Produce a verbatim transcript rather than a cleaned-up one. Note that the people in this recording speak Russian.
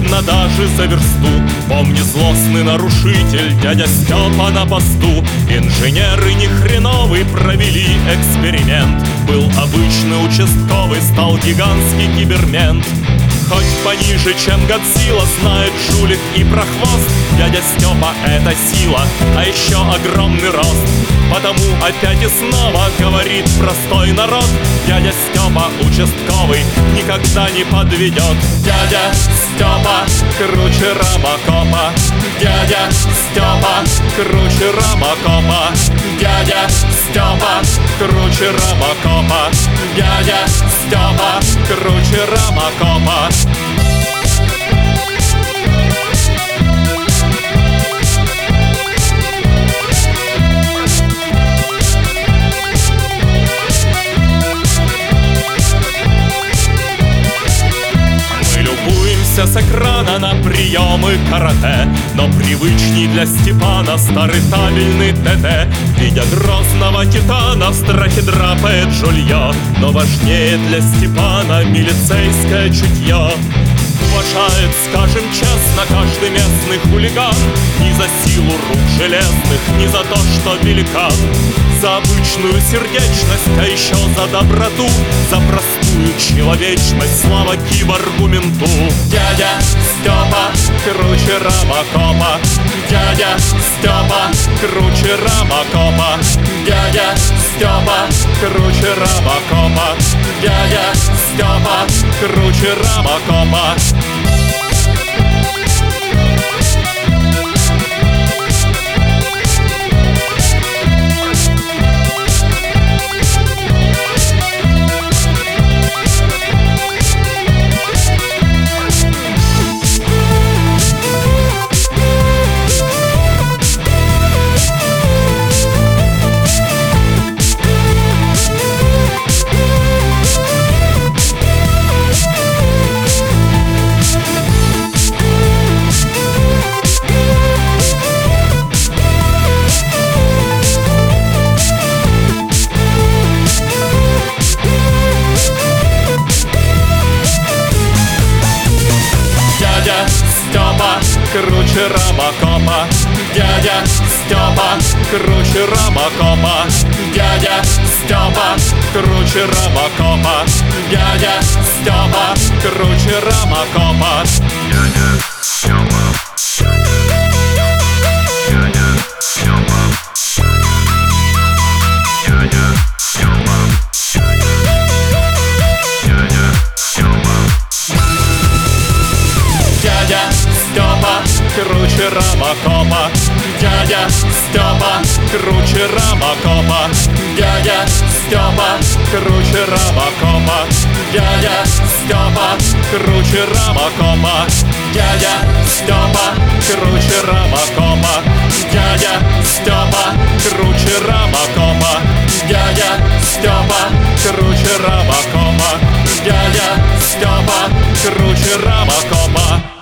видно даже за версту. Помни, злостный нарушитель, дядя Степа на посту. Инженеры ни хреновый провели эксперимент. Был обычный участковый, стал гигантский кибермент. Хоть пониже, чем Годзилла, знает жулик и прохвост. Дядя Степа — это сила, а еще огромный рост. Потому опять и снова говорит простой народ: дядя Степа участковый никогда не подведет. Дядя Степа круче Робокопа. Дядя Степа круче Робокопа. Дядя Степа круче Робокопа. Дядя Степа круче Робокопа. С экрана на приемы карате, но привычней для Степана старый табельный ТТ. Видя грозного титана, в страхе драпает жулье, но важнее для Степана милицейское чутье. Уважает, скажем честно, каждый местный хулиган ни за силу рук железных, ни за то, что великан. За обычную сердечность, а еще за доброту, за простую человечность. Слава киборгу-менту. Дядя Степа круче Робокопа. Дядя Степа круче Робокопа. Дядя Степа круче Робокопа. Дядя Степа круче Робокопа. Дядя Степа круче Робокопа. Дядя Степа круче Робокопа. Дядя Степа круче Робокопа. Дядя Степа круче Робокопа. Дядя Степа. Дядя Степа. Дядя Степа. Дядя Степа. Дядя Степа круче Робокопа. Дядя Степа круче Робокопа. Дядя Степа круче Робокопа. Дядя Степа круче Робокопа. Дядя Степа круче Робокопа. Дядя Степа круче Робокопа. Дядя Степа круче Робокопа. Дядя Степа круче Робокопа.